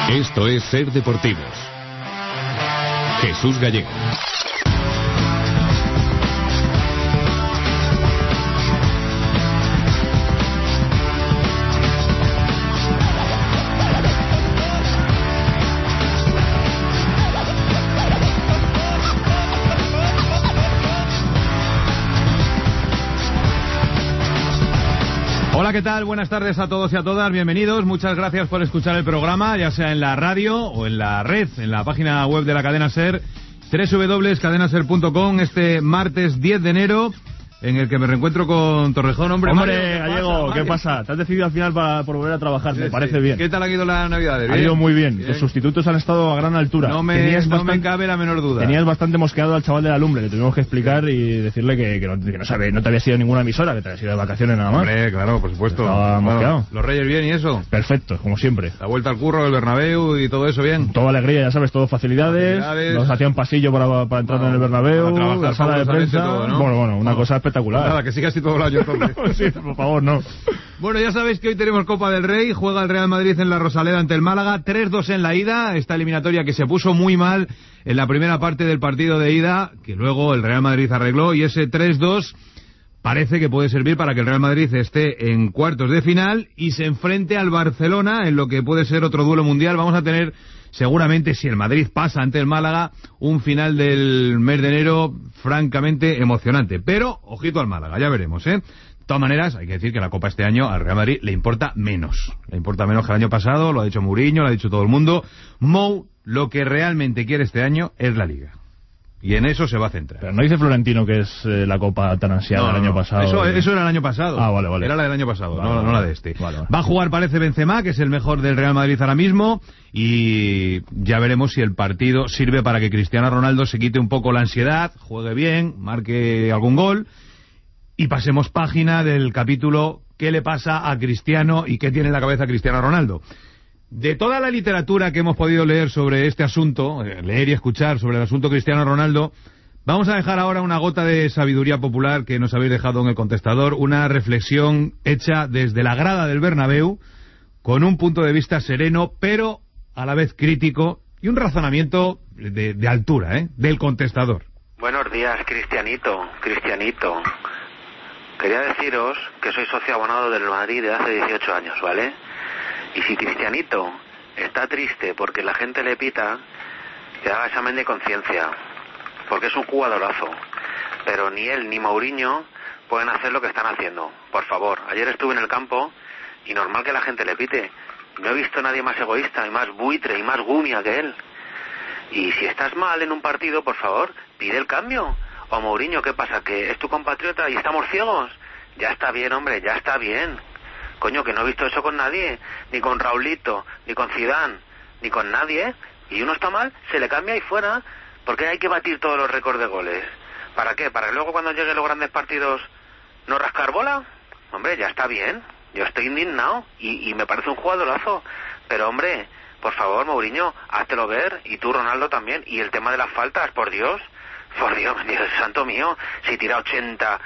Esto es Ser Deportivos. Jesús Gallego. Hola, ¿qué tal? Buenas tardes a todos y a todas, bienvenidos, muchas gracias por escuchar el programa, ya sea en la radio o en la red, en la página web de la cadena SER, www.cadenaser.com, este martes 10 de enero, en el que me reencuentro con Torrejón. Hombre, Gallego, ¿qué pasa? ¿Te has decidido al final por volver a trabajar? Me parece bien. ¿Qué tal ha ido la Navidad? Ha ido muy bien. Los sustitutos han estado a gran altura. No me cabe la menor duda. Tenías bastante mosqueado al chaval de la lumbre. Le tuvimos que explicar y decirle que no te había sido ninguna emisora, que te había sido de vacaciones nada más. Hombre, claro, por supuesto. Estaba mosqueado. Los Reyes bien y eso. Perfecto, como siempre. La vuelta al curro, el Bernabéu y todo eso bien. Toda alegría, ya sabes, todo facilidades. Nos hacían pasillo para entrar en el Bernabéu, la sala de prensa. Todo, ¿no? Bueno, una cosa espectacular. Nada, que siga así todo el año. Sí, por favor, no. Bueno, ya sabéis que hoy tenemos Copa del Rey, juega el Real Madrid en la Rosaleda ante el Málaga, 3-2 en la ida, esta eliminatoria que se puso muy mal en la primera parte del partido de ida, que luego el Real Madrid arregló, y ese 3-2 parece que puede servir para que el Real Madrid esté en cuartos de final y se enfrente al Barcelona en lo que puede ser otro duelo mundial. Vamos a tener seguramente, si el Madrid pasa ante el Málaga, un final del mes de enero francamente emocionante. Pero, ojito al Málaga, ya veremos, ¿eh? De todas maneras, hay que decir que la Copa este año al Real Madrid le importa menos. Le importa menos que el año pasado, lo ha dicho Mourinho, lo ha dicho todo el mundo. Mou, lo que realmente quiere este año es la Liga. Y en eso se va a centrar. Pero no dice Florentino que es la Copa tan ansiada del año pasado. Eso era el año pasado. Ah, vale. Era la del año pasado, vale, no la de este. Vale. Va a jugar, parece, Benzema, que es el mejor del Real Madrid ahora mismo, y ya veremos si el partido sirve para que Cristiano Ronaldo se quite un poco la ansiedad, juegue bien, marque algún gol, y pasemos página del capítulo ¿qué le pasa a Cristiano y qué tiene en la cabeza Cristiano Ronaldo? De toda la literatura que hemos podido leer sobre este asunto, leer y escuchar sobre el asunto Cristiano Ronaldo, vamos a dejar ahora una gota de sabiduría popular que nos habéis dejado en el contestador, una reflexión hecha desde la grada del Bernabéu, con un punto de vista sereno, pero a la vez crítico, y un razonamiento de altura, del contestador. Buenos días, Cristianito. Quería deciros que soy socio abonado del Madrid de hace 18 años, ¿vale? Y si Cristianito está triste porque la gente le pita, que haga examen de conciencia, porque es un jugadorazo. Pero ni él ni Mourinho pueden hacer lo que están haciendo. Por favor, ayer estuve en el campo y normal que la gente le pite. No he visto a nadie más egoísta y más buitre y más gumia que él. Y si estás mal en un partido, por favor, pide el cambio. O Mourinho, ¿qué pasa? ¿Que es tu compatriota y estamos ciegos? Ya está bien, hombre, ya está bien. Coño, que no he visto eso con nadie, ni con Raulito, ni con Zidane, ni con nadie. Y uno está mal, se le cambia y fuera. ¿Por qué hay que batir todos los récords de goles? ¿Para qué? ¿Para que luego cuando lleguen los grandes partidos no rascar bola? Hombre, ya está bien. Yo estoy indignado y me parece un jugadorazo. Pero hombre, por favor, Mourinho, háztelo ver. Y tú, Ronaldo, también. Y el tema de las faltas, por Dios, Dios santo mío, si tira 80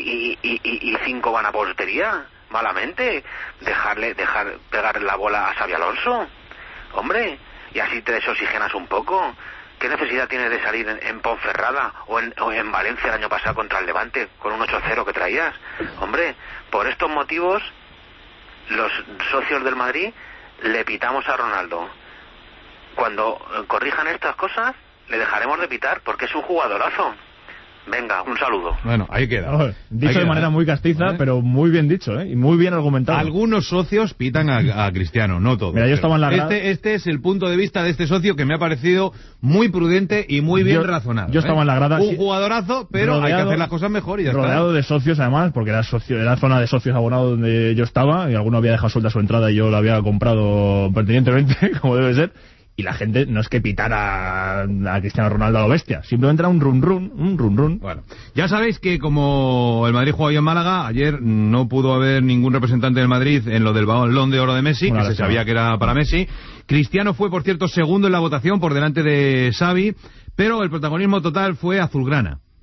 y 5 van a portería, malamente, dejar pegar la bola a Xabi Alonso, hombre, y así te desoxigenas un poco. ¿Qué necesidad tienes de salir en Ponferrada o en Valencia el año pasado contra el Levante con un 8-0 que traías? Hombre, por estos motivos los socios del Madrid le pitamos a Ronaldo. Cuando corrijan estas cosas le dejaremos de pitar porque es un jugadorazo. Venga, un saludo. Bueno, ahí queda. Dicho de manera muy castiza, pero muy bien dicho, y muy bien argumentado. Algunos socios pitan a Cristiano, no todos. Mira, yo estaba en la grada. Este es el punto de vista de este socio que me ha parecido muy prudente y muy bien razonado. Yo estaba en la grada. Un jugadorazo, pero hay que hacer las cosas mejor y ya está. Rodeado de socios, además, porque era zona de socios abonados donde yo estaba, y alguno había dejado suelta su entrada y yo la había comprado pertinentemente, como debe ser. Y la gente no es que pitara a Cristiano Ronaldo a lo bestia, simplemente era un run. Bueno, ya sabéis que como el Madrid jugó hoy en Málaga, ayer no pudo haber ningún representante del Madrid en lo del Balón de Oro de Messi, que se sabía que era para Messi. Cristiano fue, por cierto, segundo en la votación por delante de Xavi, pero el protagonismo total fue azulgrana.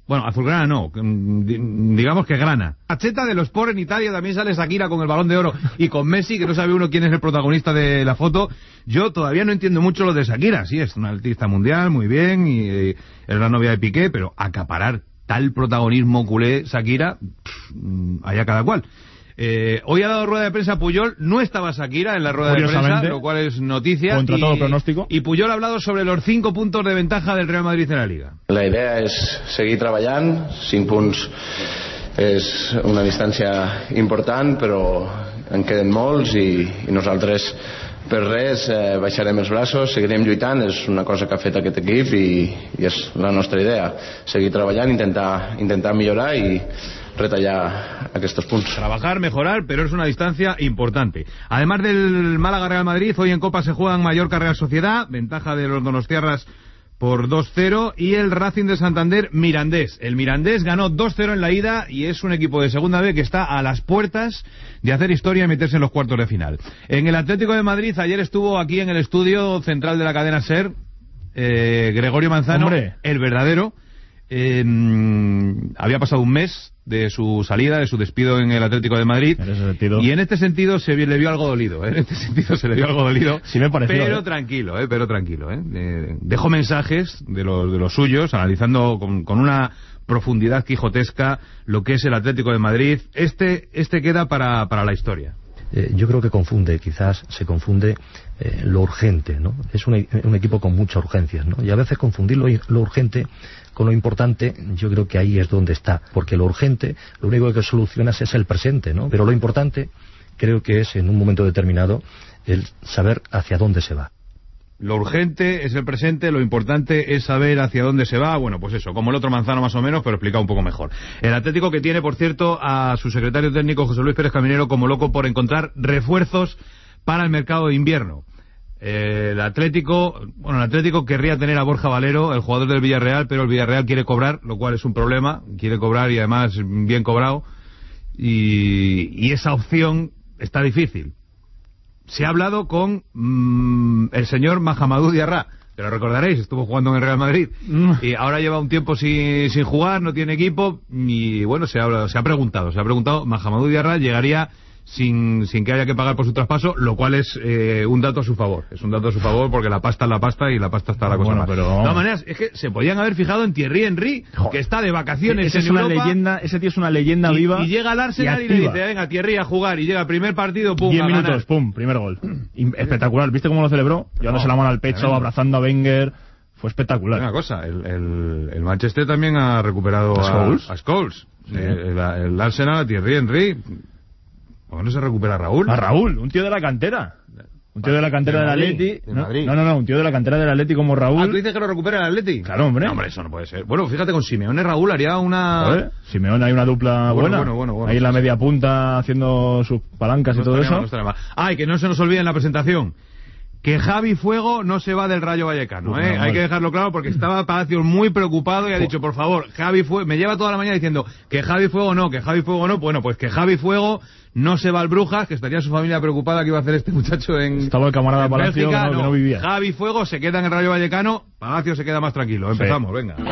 Bueno, azulgrana no, digamos que grana. La cheta de los Sport en Italia también sale Shakira con el Balón de Oro y con Messi, que no sabe uno quién es el protagonista de la foto. Yo todavía no entiendo mucho lo de Shakira. Sí, es una artista mundial, muy bien, y es la novia de Piqué, pero acaparar tal protagonismo culé Shakira, allá cada cual. Hoy ha dado rueda de prensa Puyol, no estaba Shakira en la rueda de prensa, lo cual es noticia. Contra todo pronóstico. Y Puyol ha hablado sobre los 5 puntos de ventaja del Real Madrid en la Liga. La idea és seguir treballant, 5 punts és una distància important, però en queden molts i nosaltres per res baixarem els braços, seguirem lluitant, és una cosa que ha fet aquest equip i és la nostra idea, seguir treballant, intentar millorar i retallar aquestos puntos. Trabajar, mejorar, pero es una distancia importante. Además del Málaga Real Madrid, hoy en Copa se juegan Mallorca Real Sociedad, ventaja de los donostiarras por 2-0, y el Racing de Santander Mirandés. El Mirandés ganó 2-0 en la ida y es un equipo de segunda B que está a las puertas de hacer historia y meterse en los cuartos de final. En el Atlético de Madrid, ayer estuvo aquí en el estudio central de la cadena SER Gregorio Manzano, ¡hombre! El verdadero. Había pasado un mes de su salida, de su despido en el Atlético de Madrid, y en este sentido se le vio algo dolido, En este sentido se le vio algo dolido, sí me pareció, pero tranquilo, dejó mensajes de los suyos, analizando con una profundidad quijotesca lo que es el Atlético de Madrid. Este queda para la historia. Yo creo que quizás se confunde lo urgente, ¿no? Es un equipo con muchas urgencias, ¿no? Y a veces confundir lo urgente con lo importante, yo creo que ahí es donde está, porque lo urgente, lo único que solucionas es el presente, ¿no? Pero lo importante, creo que es en un momento determinado el saber hacia dónde se va. Lo urgente es el presente, lo importante es saber hacia dónde se va. Bueno, pues eso, como el otro Manzano más o menos, pero explicado un poco mejor. El Atlético, que tiene, por cierto, a su secretario técnico José Luis Pérez Caminero como loco por encontrar refuerzos para el mercado de invierno. El Atlético querría tener a Borja Valero, el jugador del Villarreal, pero el Villarreal quiere cobrar, lo cual es un problema. Quiere cobrar y además bien cobrado. Y esa opción está difícil. Se ha hablado con el señor Mahamadou Diarra, que lo recordaréis, estuvo jugando en el Real Madrid y ahora lleva un tiempo sin jugar, no tiene equipo, y bueno, se ha preguntado, Mahamadou Diarra llegaría sin que haya que pagar por su traspaso, lo cual es un dato a su favor. Es un dato a su favor porque la pasta es la pasta y la pasta está la cosa mal. Pero... De todas maneras, es que se podían haber fijado en Thierry Henry, que está de vacaciones en Europa. Ese tío es una leyenda viva. Y llega al Arsenal y le dice, venga, Thierry, a jugar. Y llega el primer partido, pum, 10 a minutos, ganar. pum, primer gol. Espectacular. ¿Viste cómo lo celebró? Llevándose la mano al pecho, tremendo. Abrazando a Wenger. Fue espectacular. Una cosa, el Manchester también ha recuperado a Scholes. Sí. El Arsenal, a Thierry Henry. ¿Por qué no se recupera a Raúl? A Raúl, un tío de la cantera. Un tío de la cantera del Atleti. No, un tío de la cantera del Atleti como Raúl. Ah, ¿tú dices que lo recupera el Atleti? Claro, hombre. No, hombre, eso no puede ser. Bueno, fíjate, con Simeone Raúl haría una... Joder, Simeone hay una dupla buena. Bueno. Ahí en la media punta haciendo sus palancas y todo eso. No estaría mal. Y que no se nos olvide en la presentación que Javi Fuego no se va del Rayo Vallecano, ¿eh? Hay que dejarlo claro porque estaba Palacios muy preocupado y ha dicho, por favor, Javi Fuego, me lleva toda la mañana diciendo que Javi Fuego no. Bueno, pues que Javi Fuego no se va al Brujas, que estaría su familia preocupada que iba a hacer este muchacho en... Estaba el camarada Palacio que no vivía. Javi Fuego se queda en el Rayo Vallecano, Palacio se queda más tranquilo. Empezamos, sí. Venga.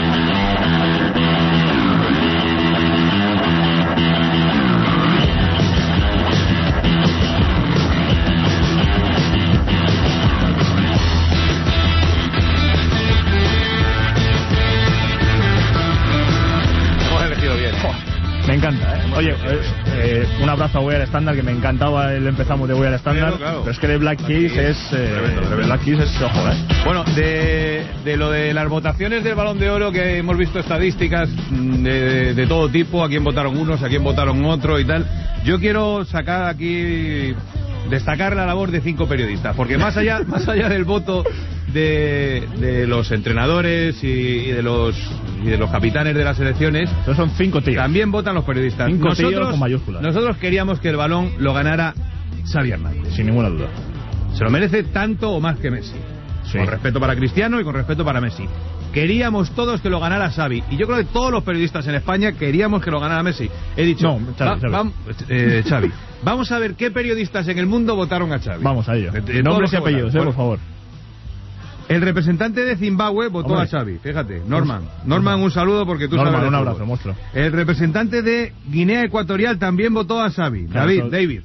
Me encanta, ¿eh? Oye, un abrazo a Voy al Estándar, que me encantaba el empezamos de Voy al Estándar, claro. Pero es que de Black Keys es... Black Keys es ojo, ¿eh? Bueno, de lo de las votaciones del Balón de Oro, que hemos visto estadísticas de todo tipo, a quién votaron unos, a quién votaron otro y tal, yo quiero sacar aquí, destacar la labor de 5 periodistas, porque más allá del voto de los entrenadores y de los capitanes de las selecciones, entonces son 5 tíos. También votan los periodistas. 5 tíos con mayúsculas. Nosotros queríamos que el balón lo ganara Xavi Hernández. Sin ninguna duda. Se lo merece tanto o más que Messi. Sí. Con respeto para Cristiano y con respeto para Messi. Queríamos todos que lo ganara Xavi. Y yo creo que todos los periodistas en España queríamos que lo ganara Messi. He dicho, Xavi. Vamos a ver qué periodistas en el mundo votaron a Xavi. Vamos a ello. Nombres y apellidos, por favor. El representante de Zimbabue votó a Xavi, fíjate, Norman, un saludo porque tú sabes. Norman, un abrazo, monstruo. El representante de Guinea Ecuatorial también votó a Xavi. David,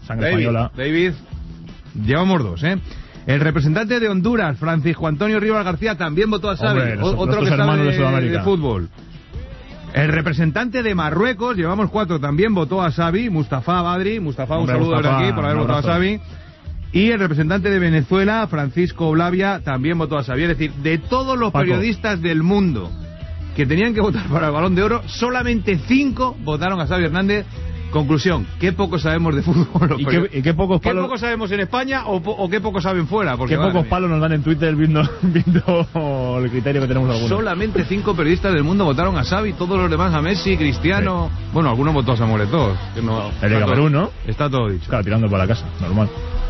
llevamos 2, ¿eh? El representante de Honduras, Francisco Antonio Rivas García, también votó a Xavi, otro que sabe de fútbol. El representante de Marruecos, llevamos 4, también votó a Xavi, Mustafa Badri. Mustafa, un saludo desde aquí por haber votado a Xavi. Y el representante de Venezuela, Francisco Blavia, también votó a Xavi. Es decir, de todos los periodistas del mundo que tenían que votar para el Balón de Oro, solamente 5 votaron a Xavi Hernández. Conclusión, qué poco sabemos de fútbol. ¿Y qué pocos palos... ¿Qué poco sabemos en España o qué poco saben fuera? Porque, qué pocos palos nos dan en Twitter viendo el criterio que tenemos algunos. Solamente 5 periodistas del mundo votaron a Xavi, todos los demás a Messi, Cristiano... Sí. Bueno, algunos votó a Samuel Eto'o. El de Camerún, ¿no? Está todo dicho. Claro, tirando para la casa, normal.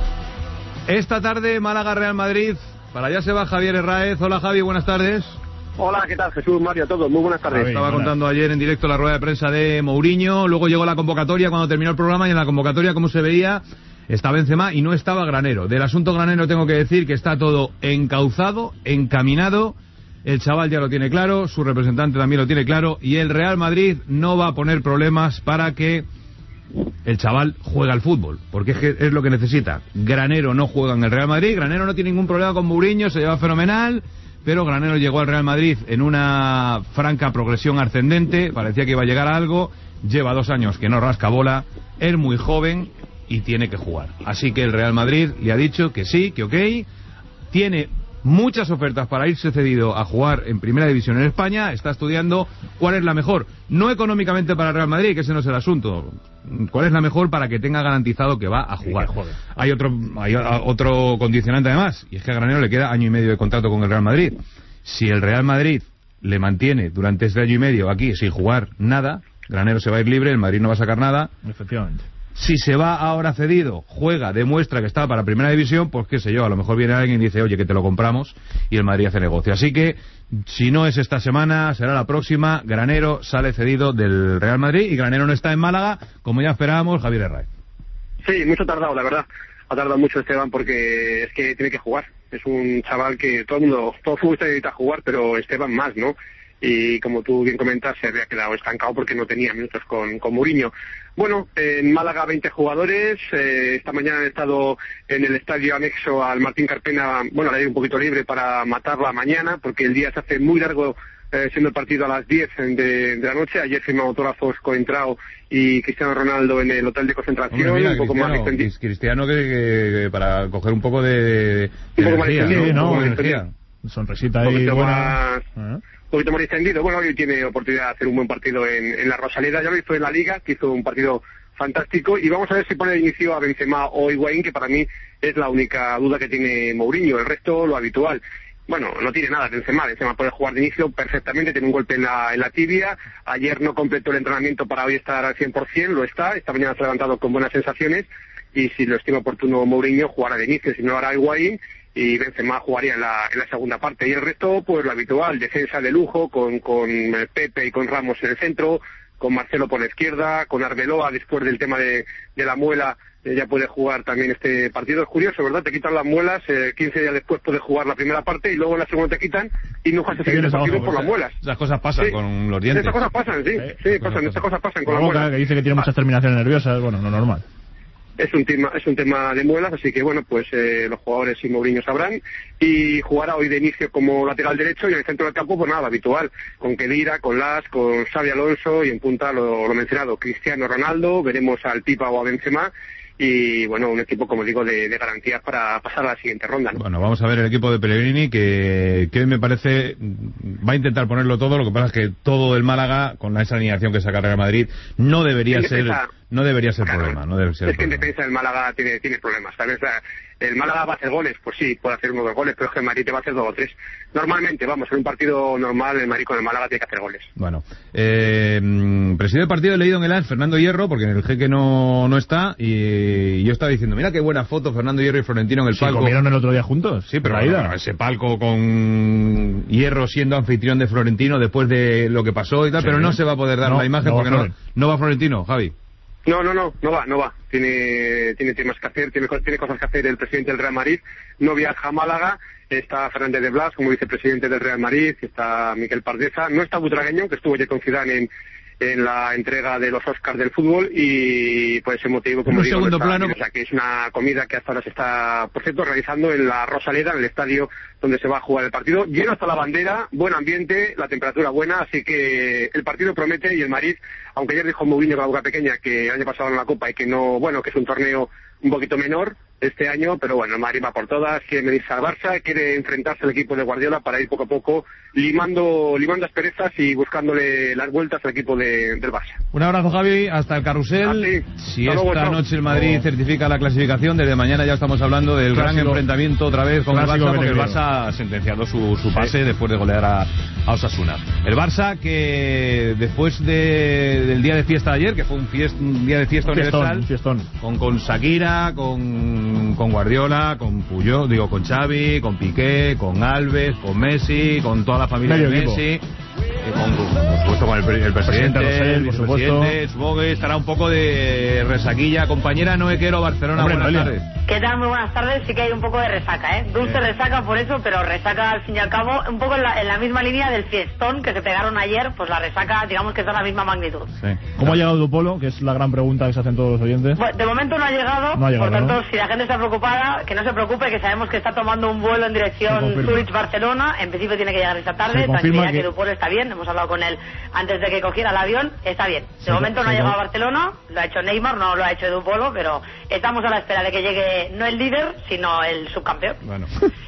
Esta tarde, Málaga-Real Madrid. Para allá se va Javier Herráez. Hola, Javi, buenas tardes. Hola, ¿qué tal? Jesús, Mario, a todos. Muy buenas tardes. Estaba contando ayer en directo la rueda de prensa de Mourinho. Luego llegó la convocatoria cuando terminó el programa. Y en la convocatoria, como se veía, estaba Benzema y no estaba Granero. Del asunto Granero tengo que decir que está todo encauzado, encaminado. El chaval ya lo tiene claro, su representante también lo tiene claro. Y el Real Madrid no va a poner problemas para que el chaval juega al fútbol, porque es lo que necesita. Granero no juega en el Real Madrid, Granero no tiene ningún problema con Mourinho, se lleva fenomenal, pero Granero llegó al Real Madrid en una franca progresión ascendente, parecía que iba a llegar a algo, lleva 2 años que no rasca bola, es muy joven y tiene que jugar. Así que el Real Madrid le ha dicho que sí, que ok, tiene muchas ofertas para irse cedido a jugar en Primera División en España, está estudiando cuál es la mejor, no económicamente para el Real Madrid, que ese no es el asunto, cuál es la mejor para que tenga garantizado que va a jugar. Hay otro condicionante además, y es que a Granero le queda 1 año y medio de contrato con el Real Madrid. Si el Real Madrid le mantiene durante este 1 año y medio aquí sin jugar nada, Granero se va a ir libre, el Madrid no va a sacar nada. Efectivamente. Si se va ahora cedido, juega, demuestra que está para Primera División, pues qué sé yo, a lo mejor viene alguien y dice, oye, que te lo compramos, y el Madrid hace negocio. Así que, si no es esta semana, será la próxima. Granero sale cedido del Real Madrid, y Granero no está en Málaga, como ya esperábamos, Javier Herráez. Sí, mucho tardado, la verdad. Ha tardado mucho Esteban porque es que tiene que jugar. Es un chaval que todo futbolista necesita jugar, pero Esteban más, ¿no? Y como tú bien comentas, se había quedado estancado porque no tenía minutos con Mourinho. Bueno, en Málaga 20 jugadores, esta mañana han estado en el estadio anexo al Martín Carpena, bueno, le di un poquito libre para matarla mañana, porque el día se hace muy largo, siendo el partido a las 10 de la noche. Ayer firmó autógrafos Coentrao y Cristiano Ronaldo en el hotel de concentración. Hombre, mira, un poco más extendido. Cristiano que para coger un poco de energía. Sonrisita ahí, Un poquito más extendido. Bueno, hoy tiene oportunidad de hacer un buen partido en la Rosaleda. Ya lo hizo en la Liga, que hizo un partido fantástico. Y vamos a ver si pone de inicio a Benzema o Higuaín, que para mí es la única duda que tiene Mourinho. El resto, lo habitual. Bueno, no tiene nada Benzema puede jugar de inicio perfectamente, tiene un golpe en la tibia. Ayer no completó el entrenamiento para hoy estar al 100%, lo está. Esta mañana se ha levantado con buenas sensaciones. Y si lo estima oportuno Mourinho, jugará de inicio. Si no, hará Higuaín. Y Benzema jugaría en la segunda parte. Y el resto, pues lo habitual, defensa de lujo, con Pepe y con Ramos en el centro, con Marcelo por la izquierda, con Arbeloa después del tema de la muela, ya puede jugar también este partido. Es curioso, ¿verdad? Te quitan las muelas, 15 días después puedes jugar la primera parte y luego en la segunda te quitan y no juegas el siguiente partido por las muelas. Esas cosas pasan con los dientes. Estas cosas pasan, estas cosas pasan con las muelas. Que dice que tiene muchas terminaciones nerviosas, bueno, no normal. Es un tema de muelas, así que bueno, pues los jugadores y Mourinho sabrán. Y jugará hoy de inicio como lateral derecho y en el centro del campo, pues nada, habitual. Con Khedira, con Las, con Xabi Alonso y en punta lo mencionado, Cristiano Ronaldo, veremos al Pipa o a Benzema. Y bueno, un equipo, como digo, de garantías para pasar a la siguiente ronda, ¿no? Bueno, vamos a ver el equipo de Pellegrini, que me parece va a intentar ponerlo todo. Lo que pasa es que todo el Málaga, con esa alineación que saca Real Madrid, no debería ser problema. Es que en defensa el Málaga tiene problemas, ¿sabes? El Málaga va a hacer goles, pues sí, puede hacer 1 o 2 goles, pero es que el Madrid te va a hacer 2 o 3. Normalmente, en un partido normal, el Madrid con el Málaga tiene que hacer goles. Bueno, presidió el partido, he leído en el ANS Fernando Hierro, porque en el Jeque no está, y yo estaba diciendo, mira qué buena foto, Fernando Hierro y Florentino en el palco. ¿Comieron el otro día juntos? Sí, pero ese palco con Hierro siendo anfitrión de Florentino después de lo que pasó y tal, pero no se va a poder dar la imagen porque no va Florentino, Javi. No va. Tiene temas que hacer, tiene cosas que hacer el presidente del Real Madrid. No viaja a Málaga. Está Fernández de Blas como vicepresidente del Real Madrid. Está Miquel Pardeza. No está Butragueño, que estuvo ayer con Zidane en la entrega de los Oscars del fútbol, y por ese motivo, como digo, segundo plano. O sea, que es una comida que hasta ahora se está, por cierto, realizando en la Rosaleda, en el estadio donde se va a jugar el partido. Lleno hasta la bandera, buen ambiente, la temperatura buena, así que el partido promete, y el Madrid, aunque ayer dijo Mourinho con la boca pequeña que el año pasado en la Copa y que no, bueno, que es un torneo un poquito menor este año, pero bueno, el Madrid va por todas, quiere medirse al Barça, quiere enfrentarse al equipo de Guardiola para ir poco a poco limando asperezas y buscándole las vueltas al equipo del Barça. Un abrazo, Javi, hasta el carrusel. Si esta noche el Madrid certifica la clasificación, desde mañana ya estamos hablando del gran enfrentamiento otra vez con el Barça, porque el Barça ha sentenciado su pase después de golear a Osasuna. El Barça que después del día de fiesta de ayer, que fue un día de fiesta universal, con Shakira, con Guardiola, con Puyol, con Xavi, con Piqué, con Alves, con Messi, con toda la familia de Messi, por supuesto con el presidente, el vicepresidente. Supongo que estará un poco de resaquilla. Compañera Noé Quero, Barcelona, buenas tardes. ¿Qué tal? Muy buenas tardes. Sí que hay un poco de resaca, dulce resaca por eso, pero resaca al fin y al cabo un poco en la misma línea del fiestón que se pegaron ayer. Pues la resaca, digamos que está en la misma magnitud. Sí. ¿Cómo ha llegado Dupolo? Que es la gran pregunta que se hacen todos los oyentes. Bueno, de momento no ha llegado, por tanto, si la gente está preocupada, que no se preocupe, que sabemos que está tomando un vuelo en dirección Zurich-Barcelona. En principio tiene que llegar esta tarde. Tranquilidad que Dupolo está bien, hemos hablado con él antes de que cogiera el avión, está bien. De momento no ha llegado a Barcelona, lo ha hecho Neymar, no lo ha hecho Dupolo, pero estamos a la espera de que llegue no el líder, sino el subcampeón. Bueno,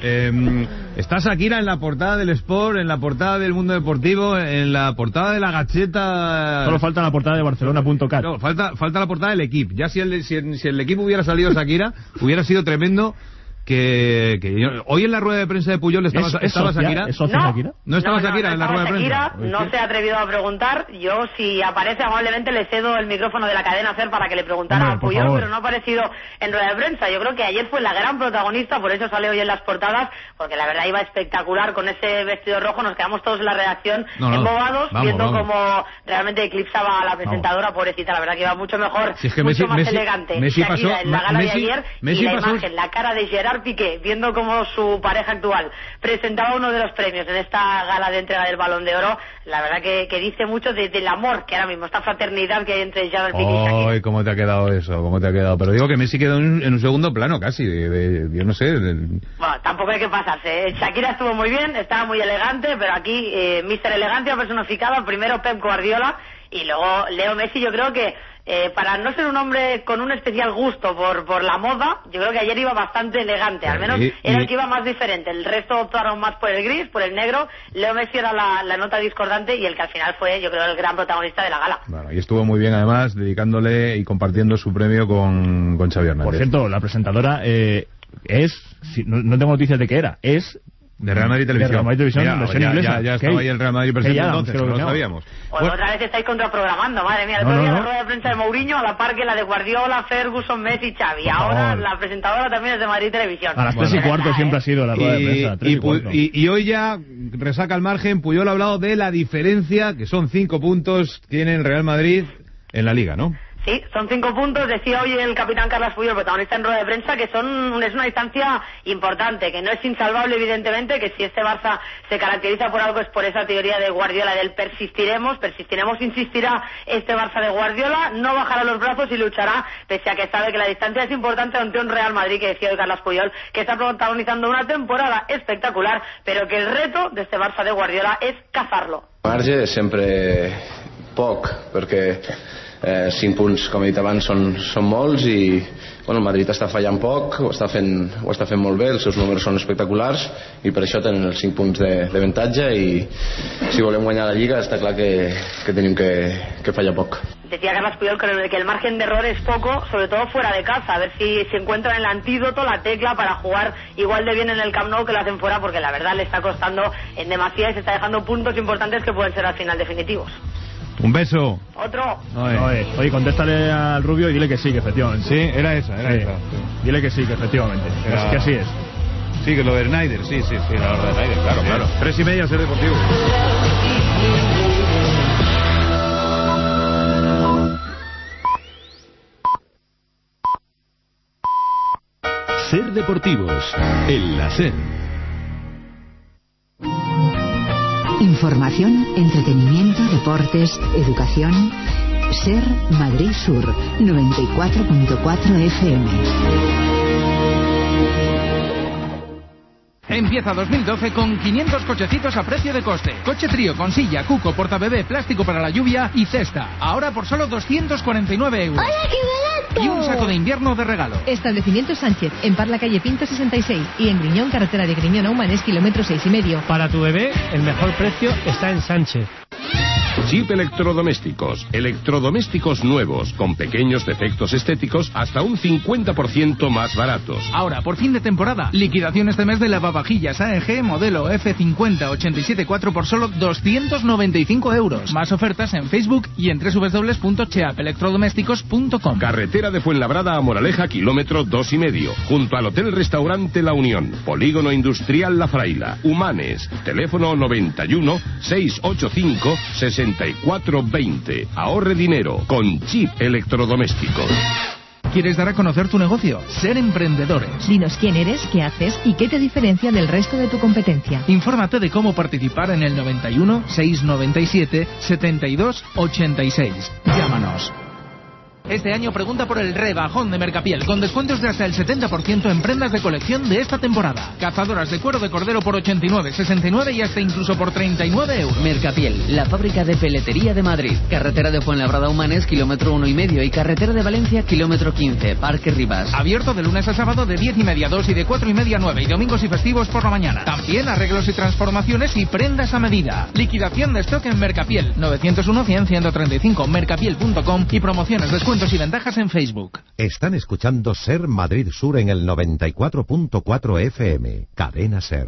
está Shakira en la portada del Sport, en la portada del Mundo Deportivo, en la portada de la Gacheta. Solo falta la portada de Barcelona.cat. No, falta la portada del equipo. Ya si el equipo hubiera salido Shakira, hubiera sido tremendo. Que hoy en la rueda de prensa de Puyol estaba Shakira. ¿No estaba Shakira en la rueda de prensa? No se ha atrevido a preguntar. Yo, si aparece amablemente, le cedo el micrófono de la cadena SER para que le preguntara a Puyol, pero no ha aparecido en rueda de prensa. Yo creo que ayer fue la gran protagonista, por eso sale hoy en las portadas, porque la verdad iba espectacular con ese vestido rojo. Nos quedamos todos en la redacción embobados, viendo cómo realmente eclipsaba a la presentadora, pobrecita. La verdad que iba mucho mejor, mucho más elegante. Shakira en la gala de ayer, y la imagen, la cara de Gerard Piqué, viendo cómo su pareja actual presentaba uno de los premios en esta gala de entrega del Balón de Oro, la verdad que dice mucho del amor que ahora mismo, esta fraternidad que hay entre Gerard Piqué y Shakira. Ay, ¿cómo te ha quedado eso? Pero digo que Messi quedó en un segundo plano casi, yo no sé. Bueno, tampoco hay que pasarse. Shakira estuvo muy bien, estaba muy elegante, pero aquí Mr. Elegancia personificado, primero Pep Guardiola y luego Leo Messi. Yo creo que para no ser un hombre con un especial gusto por la moda, yo creo que ayer iba bastante elegante, al menos era el que iba más diferente. El resto optaron más por el gris, por el negro. Leo Messi era la nota discordante y el que al final fue, yo creo, el gran protagonista de la gala. Bueno, y estuvo muy bien además, dedicándole y compartiendo su premio con Xavi Hernández. Por cierto, la presentadora no tengo noticias de qué era, es de Real Madrid Televisión. De Real Madrid Televisión, ya estaba ahí el Real Madrid presente entonces, no lo sabíamos. Bueno, otra vez estáis contraprogramando, madre mía. El otro día la rueda de prensa de Mourinho, a la par que la de Guardiola, Ferguson, Messi, Xavi. Ahora la presentadora también es de Madrid Televisión. A las 3:15 siempre ha sido la rueda de prensa. Y hoy ya resaca al margen. Puyol ha hablado de la diferencia, que son 5 puntos, tiene el Real Madrid en la Liga, ¿no? Sí, son 5 puntos. Decía hoy el capitán Carles Puyol, protagonista en rueda de prensa, que es una distancia importante, que no es insalvable evidentemente, que si este Barça se caracteriza por algo es por esa teoría de Guardiola del persistiremos, insistirá este Barça de Guardiola, no bajará los brazos y luchará, pese a que sabe que la distancia es importante ante un Real Madrid, que decía hoy Carles Puyol, que está protagonizando una temporada espectacular, pero que el reto de este Barça de Guardiola es cazarlo. Marge sempre poc, perquè 5 punts, com he dit abans, són molts i bueno, el Madrid està fallant poc, ho està fent molt bé, els seus números són espectaculars i per això tenen els 5 punts d'avantatge i si volem guanyar la Lliga està clar que tenim que fallar poc. Decía Carles Puyol que el margen de error es poco, sobre todo fuera de casa, a ver si se encuentran el antídoto, la tecla para jugar igual de bien en el Camp Nou que lo hacen fuera, porque la verdad le está costando en demasía y se está dejando puntos importantes que pueden ser al final definitivos. Un beso. Otro. Oye, contéstale al Rubio y dile que sí, que efectivamente. Sí, era esa. Dile que sí, que efectivamente. Que así es. Sí, que lo de Snyder, sí, la hora de Snyder, claro. 3:30, Ser Deportivo. Ser Deportivos, en la SER. Información, entretenimiento, deportes, educación. SER Madrid Sur, 94.4 FM. Empieza 2012 con 500 cochecitos a precio de coste. Coche trío con silla, cuco, portabebé, plástico para la lluvia y cesta. Ahora por solo 249 euros. ¡Hola, qué barato! Y un saco de invierno de regalo. Establecimiento Sánchez, en Parla Calle Pinto 66 y en Griñón, carretera de Griñón a Humanes, kilómetro 6,5. Para tu bebé, el mejor precio está en Sánchez. Chip Electrodomésticos. Electrodomésticos nuevos, con pequeños defectos estéticos, hasta un 50% más baratos. Ahora, por fin de temporada, liquidación este mes de lavavajillas AEG modelo F50-87-4 por solo 295 euros. Más ofertas en Facebook y en www.cheapelectrodomésticos.com. Carretera de Fuenlabrada a Moraleja, kilómetro 2,5. Junto al Hotel Restaurante La Unión. Polígono Industrial La Fraila. Humanes. Teléfono 91 685 6420. Ahorre dinero con Chip Electrodomésticos. ¿Quieres dar a conocer tu negocio? Ser emprendedores. Dinos quién eres, qué haces y qué te diferencia del resto de tu competencia. Infórmate de cómo participar en el 91 697 72 86. Llámanos. Este año pregunta por el rebajón de Mercapiel, con descuentos de hasta el 70% en prendas de colección de esta temporada. Cazadoras de cuero de cordero por 89, 69 y hasta incluso por 39 euros. Mercapiel, la fábrica de peletería de Madrid. Carretera de Fuenlabrada Humanes, kilómetro 1,5 y carretera de Valencia, kilómetro 15, Parque Rivas. Abierto de lunes a sábado de 10:30 a 2 y de 4:30 a 9 y domingos y festivos por la mañana. También arreglos y transformaciones y prendas a medida. Liquidación de stock en Mercapiel, 901 100 135, mercapiel.com y promociones, descuentos y ventajas en Facebook. Están escuchando SER Madrid Sur en el 94.4 FM. Cadena SER.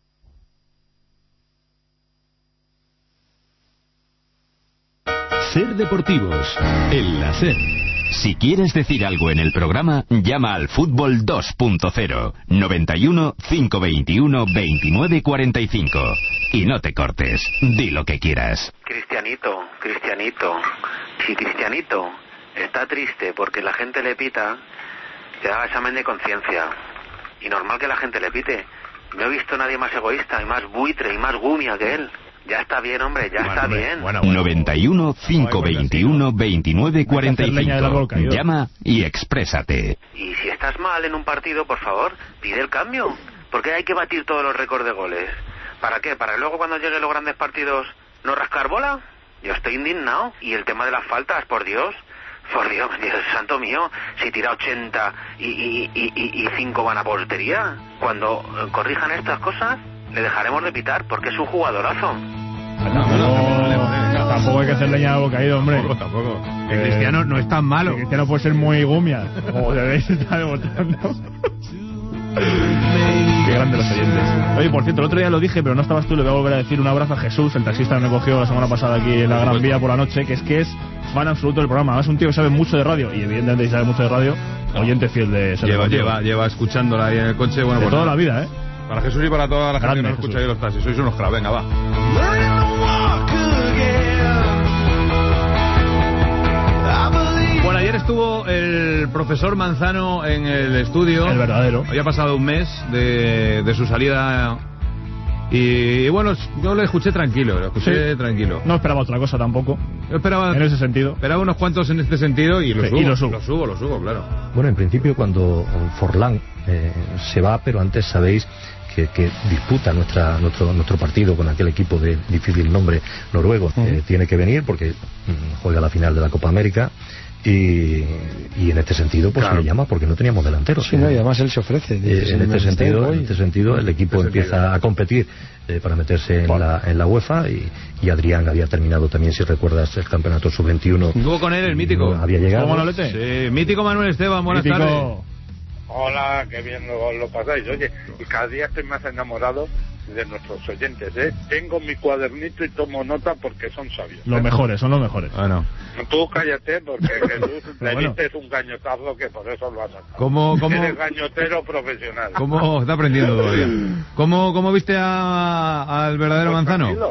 Ser Deportivos, en la SER. Si quieres decir algo en el programa, llama al Fútbol 2.0, 91 521 29 45. Y no te cortes, di lo que quieras. Cristianito, si Cristianito está triste porque la gente le pita, que haga examen de conciencia. Y normal que la gente le pite. No he visto a nadie más egoísta y más buitre y más gumia que él. Ya está bien, hombre, ya está bien. 91 521 29 45. Llama y exprésate. Y si estás mal en un partido, por favor, pide el cambio. Porque hay que batir todos los récords de goles. ¿Para qué? ¿Para luego cuando lleguen los grandes partidos no rascar bola? Yo estoy indignado. Y el tema de las faltas, por Dios, Dios santo mío, si tira 80 y 5 van a portería. Cuando corrijan estas cosas, le dejaremos de pitar porque es un jugadorazo. Tampoco hay que hacer leña de algo caído, hombre. Tampoco. El Cristiano no es tan malo. El Cristiano puede ser muy gumia, como debéis estar demostrando. Qué grandes los oyentes. Oye, por cierto, el otro día lo dije, pero no estabas tú. Le voy a volver a decir un abrazo a Jesús, el taxista que me cogió la semana pasada aquí en la Gran Vía por la noche, que es fan absoluto del programa. Es un tío que sabe mucho de radio, y evidentemente si sabe mucho de radio, oyente fiel de ser. Lleva escuchándola ahí en el coche. Bueno, de pues toda la vida, ¿eh? Para Jesús y para toda la gente que nos escucha ahí los taxis. Sois unos cracks, venga, va. Bueno, ayer estuvo el profesor Manzano en el estudio. El verdadero. Había pasado un mes de su salida. Y bueno, yo lo escuché tranquilo, tranquilo. No esperaba otra cosa tampoco. Yo esperaba en ese sentido. Esperaba unos cuantos en este sentido y lo subo, claro. Bueno, en principio cuando Forlán se va, pero antes sabéis que disputa nuestro partido con aquel equipo de difícil nombre noruego. Tiene que venir porque juega la final de la Copa América. Y en este sentido pues claro, se le llama porque no teníamos delanteros. Sí, no, y además él se ofrece. En este sentido el equipo empieza a competir para meterse en la UEFA y Adrián había terminado también, si recuerdas, el campeonato sub-21. Estuvo con él el mítico. Había llegado. Sí, mítico Manuel Esteban, buenas tardes. Hola, qué bien lo pasáis. Oye, y cada día estoy más enamorado de nuestros oyentes, ¿eh? Tengo mi cuadernito y tomo nota porque son sabios. Los mejores, son los mejores. Bueno. Tú cállate porque Jesús le dices un gañotazo que por eso lo has sacado. ¿Cómo? Eres gañotero profesional. ¿Cómo está aprendiendo todavía? ¿Cómo viste al verdadero pues Manzano? Tranquilo.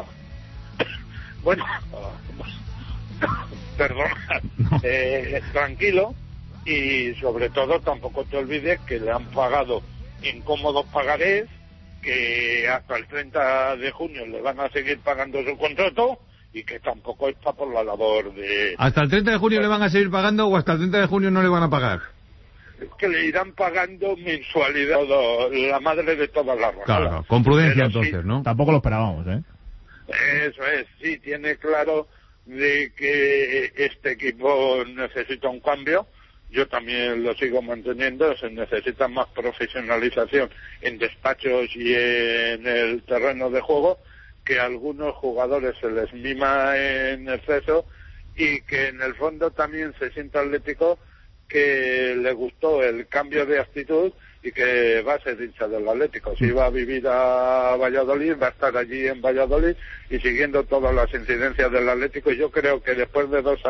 Bueno, perdona, tranquilo y sobre todo tampoco te olvides que le han pagado incómodos pagarés, que hasta el 30 de junio le van a seguir pagando su contrato y que tampoco está por la labor de... ¿Hasta el 30 de junio le van a seguir pagando o hasta el 30 de junio no le van a pagar? Es que le irán pagando mensualidad, la madre de todas las razas. Claro, con prudencia. Pero entonces, sí, ¿no? Tampoco lo esperábamos, ¿eh? Eso es, sí, tiene claro de que este equipo necesita un cambio. Yo también lo sigo manteniendo, se necesita más profesionalización en despachos y en el terreno de juego, que a algunos jugadores se les mima en exceso y que en el fondo también se siente Atlético que le gustó el cambio de actitud y que va a ser hincha del Atlético. Si va a vivir a Valladolid, va a estar allí en Valladolid y siguiendo todas las incidencias del Atlético. Y yo creo que después de dos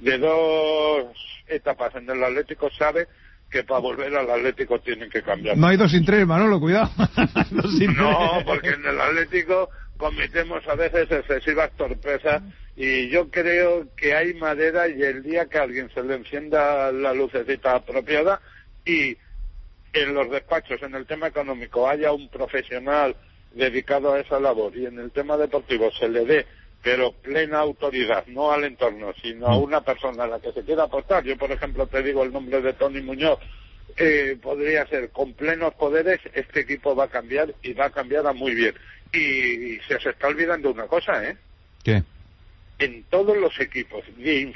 etapas en el Atlético sabe que para volver al Atlético tienen que cambiar. No hay 2 sin 3, Manolo, cuidado. No, porque en el Atlético cometemos a veces excesivas torpezas y yo creo que hay madera y el día que a alguien se le encienda la lucecita apropiada y en los despachos, en el tema económico, haya un profesional dedicado a esa labor y en el tema deportivo se le dé, pero plena autoridad, no al entorno, sino a una persona a la que se quiera apostar. Yo, por ejemplo, te digo el nombre de Tony Muñoz, podría ser con plenos poderes, este equipo va a cambiar y va a cambiar a muy bien. Y se está olvidando una cosa, ¿eh? ¿Qué? En todos los equipos, de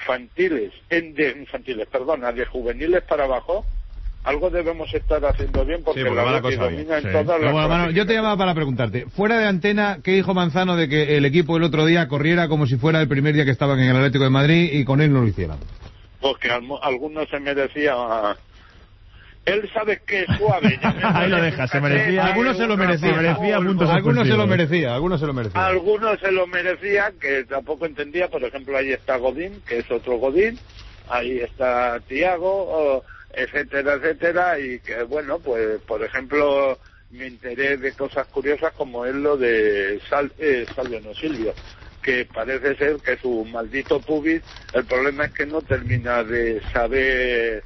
juveniles para abajo, algo debemos estar haciendo bien porque la Atleti domina en todas las cosas. Yo te llamaba para preguntarte, fuera de antena, ¿qué dijo Manzano de que el equipo el otro día corriera como si fuera el primer día que estaban en el Atlético de Madrid y con él no lo hicieran? Porque algunos se merecían... Él sabe que es suave. Ahí lo deja, se merecía. Algunos se lo merecían. Algunos se lo merecía. Algunos se lo merecía, que tampoco entendía. Por ejemplo, ahí está Godín, que es otro Godín. Ahí está Thiago, etcétera, etcétera. Y que, bueno, pues, por ejemplo, me enteré de cosas curiosas como es lo de Silvio, que parece ser que su maldito pubis, el problema es que no termina de saber...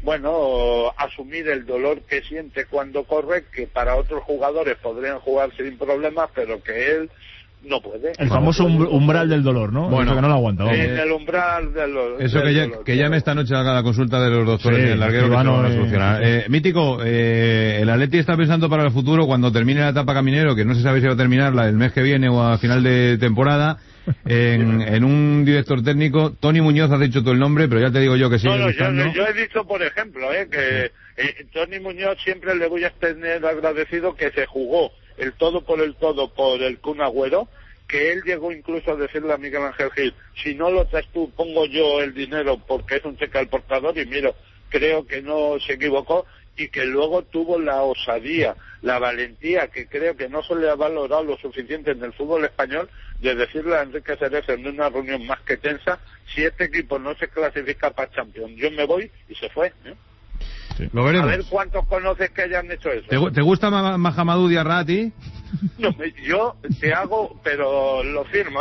asumir el dolor que siente cuando corre, que para otros jugadores podrían jugar sin problemas, pero que él no puede. El famoso umbral del dolor, ¿no? Bueno, eso que no lo aguanta. En el umbral del dolor. Eso que llame esta noche a la consulta de los doctores en el larguero, que se lo van a solucionar. Mítico, el Atleti está pensando para el futuro, cuando termine la etapa caminero, que no se sabe si va a terminar el mes que viene o a final de temporada, en un director técnico. Tony Muñoz, has dicho tú el nombre, pero ya te digo yo que sigue gustando. Yo he dicho, por ejemplo, que Tony Muñoz siempre le voy a tener agradecido que se jugó el todo por el Kun Agüero, que él llegó incluso a decirle a Miguel Ángel Gil, si no lo traes tú, pongo yo el dinero porque es un cheque al portador, y miro, creo que no se equivocó, y que luego tuvo la osadía, la valentía, que creo que no se le ha valorado lo suficiente en el fútbol español, de decirle a Enrique Cerezo en una reunión más que tensa, si este equipo no se clasifica para Champions, yo me voy, y se fue, ¿eh? Sí, lo veremos. A ver cuántos conoces que hayan hecho eso. ¿Te gusta Mahamadou Diarra a ti? No, yo te hago, pero lo firmo,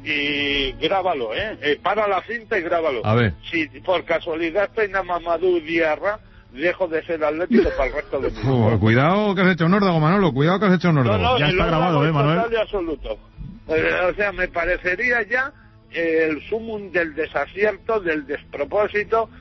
y grábalo, para la cinta y grábalo. A ver. Si por casualidad peina Mahamadou Diarra, dejo de ser atlético para el resto de mi vida. Cuidado que has hecho un órdago, Manolo, cuidado que has hecho un órdago. No, ya está grabado, Manuel. Total y absoluto. O sea, me parecería ya el sumum del desacierto, del despropósito